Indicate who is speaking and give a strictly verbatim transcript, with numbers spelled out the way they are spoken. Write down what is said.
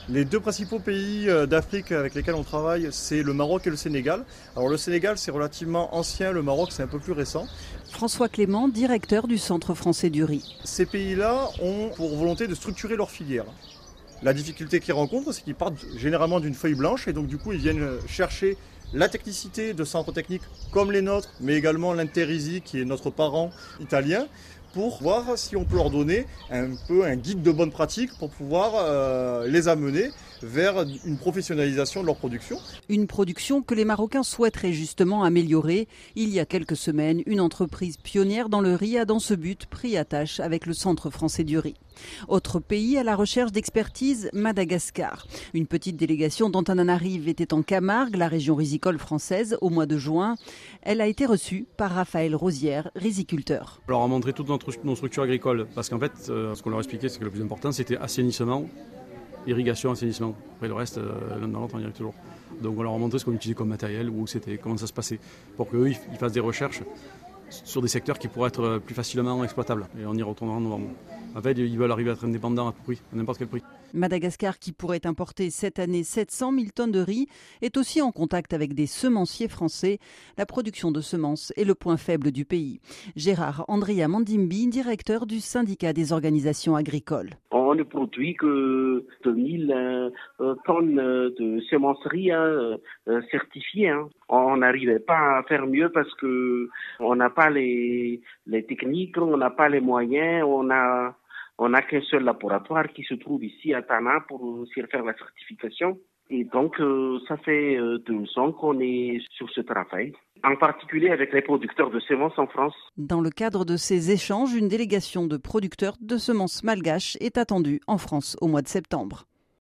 Speaker 1: Les deux principaux pays d'Afrique avec lesquels on travaille, c'est le Maroc et le Sénégal. Alors le Sénégal, c'est relativement ancien, le Maroc, c'est un peu plus récent.
Speaker 2: François Clément, directeur du Centre français du riz.
Speaker 1: Ces pays-là ont pour volonté de structurer leur filière. La difficulté qu'ils rencontrent, c'est qu'ils partent généralement d'une feuille blanche et donc du coup, ils viennent chercher la technicité de centres techniques comme les nôtres, mais également l'Interisi, qui est notre parent italien, pour voir si on peut leur donner un peu un guide de bonne pratique pour pouvoir euh, les amener vers une professionnalisation de leur production.
Speaker 2: Une production que les Marocains souhaiteraient justement améliorer. Il y a quelques semaines, une entreprise pionnière dans le riz a dans ce but pris attache avec le Centre français du riz. Autre pays à la recherche d'expertise, Madagascar. Une petite délégation d'Antananarive était en Camargue, la région rizicole française, au mois de juin. Elle a été reçue par Raphaël Rosière, riziculteur.
Speaker 3: On leur a montré toutes notre, nos structures agricoles, parce qu'en fait, euh, ce qu'on leur expliquait, c'est que le plus important, c'était assainissement, irrigation, assainissement. Après le reste, euh, l'un dans l'autre, on y arrive toujours. Donc on leur a montré ce qu'on utilisait comme matériel, où c'était, comment ça se passait, pour qu'eux, ils fassent des recherches sur des secteurs qui pourraient être plus facilement exploitables. Et on y retournera en novembre. En fait, ils veulent arriver à être indépendants à tout prix, à n'importe quel prix.
Speaker 2: Madagascar, qui pourrait importer cette année sept cent mille tonnes de riz, est aussi en contact avec des semenciers français. La production de semences est le point faible du pays. Gérard Andrea Mandimbi, directeur du syndicat des organisations agricoles.
Speaker 4: On ne produit que deux mille euh, tonnes de semenceries hein, euh, certifiées. Hein. On n'arrivait pas à faire mieux parce que on n'a pas les, les techniques, on n'a pas les moyens, on a on n'a qu'un seul laboratoire qui se trouve ici à Tana pour faire la certification. Et donc, euh, ça fait euh, deux ans qu'on est sur ce travail, en particulier avec les producteurs de semences en France.
Speaker 2: Dans le cadre de ces échanges, une délégation de producteurs de semences malgaches est attendue en France au mois de septembre.